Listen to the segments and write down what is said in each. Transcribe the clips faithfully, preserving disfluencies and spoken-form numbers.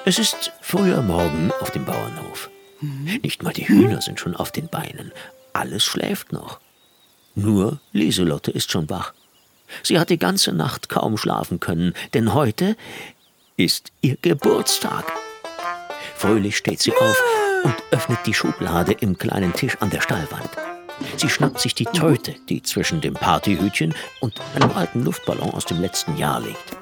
Es ist früher Morgen auf dem Bauernhof. Nicht mal die Hühner sind schon auf den Beinen. Alles schläft noch. Nur Lieselotte ist schon wach. Sie hat die ganze Nacht kaum schlafen können, denn heute ist ihr Geburtstag. Fröhlich steht sie auf und öffnet die Schublade im kleinen Tisch an der Stallwand. Sie schnappt sich die Tröte, die zwischen dem Partyhütchen und einem alten Luftballon aus dem letzten Jahr liegt.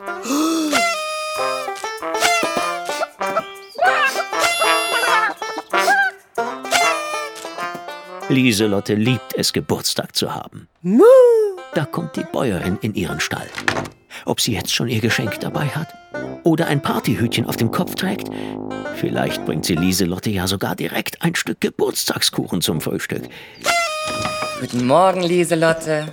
Lieselotte liebt es, Geburtstag zu haben. Da kommt die Bäuerin in ihren Stall. Ob sie jetzt schon ihr Geschenk dabei hat oder ein Partyhütchen auf dem Kopf trägt, vielleicht bringt sie Lieselotte ja sogar direkt ein Stück Geburtstagskuchen zum Frühstück. Guten Morgen, Lieselotte.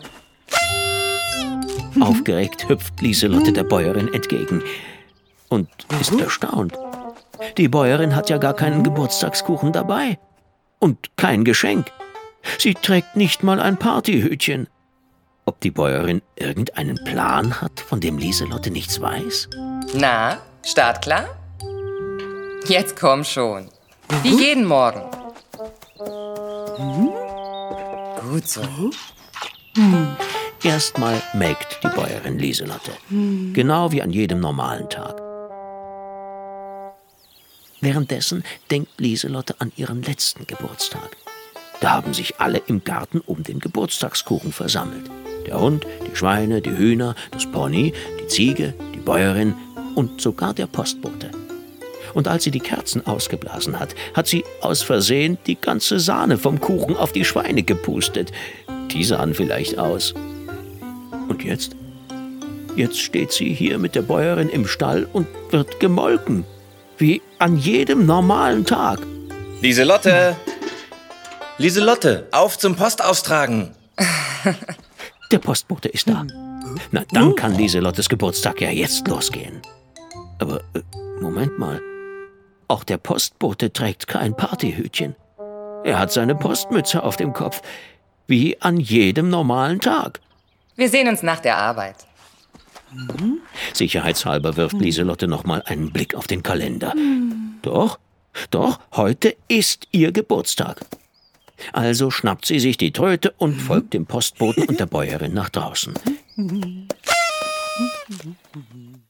Aufgeregt hüpft Lieselotte der Bäuerin entgegen und ist erstaunt. Die Bäuerin hat ja gar keinen Geburtstagskuchen dabei und kein Geschenk. Sie trägt nicht mal ein Partyhütchen. Ob die Bäuerin irgendeinen Plan hat, von dem Lieselotte nichts weiß? Na, startklar? Jetzt komm schon. Wie jeden Morgen. Gut so. Erstmal melkt die Bäuerin Lieselotte. Genau wie an jedem normalen Tag. Währenddessen denkt Lieselotte an ihren letzten Geburtstag. Da haben sich alle im Garten um den Geburtstagskuchen versammelt. Der Hund, die Schweine, die Hühner, das Pony, die Ziege, die Bäuerin und sogar der Postbote. Und als sie die Kerzen ausgeblasen hat, hat sie aus Versehen die ganze Sahne vom Kuchen auf die Schweine gepustet. Die sahen vielleicht aus. Und jetzt? Jetzt steht sie hier mit der Bäuerin im Stall und wird gemolken. Wie an jedem normalen Tag. Lieselotte! Lieselotte, auf zum Post austragen! Der Postbote ist da. Na, dann kann Lieselottes Geburtstag ja jetzt losgehen. Aber, äh, Moment mal. Auch der Postbote trägt kein Partyhütchen. Er hat seine Postmütze auf dem Kopf. Wie an jedem normalen Tag. Wir sehen uns nach der Arbeit. Sicherheitshalber wirft Lieselotte noch mal einen Blick auf den Kalender. Doch, doch, heute ist ihr Geburtstag. Also schnappt sie sich die Tröte und folgt dem Postboten und der Bäuerin nach draußen.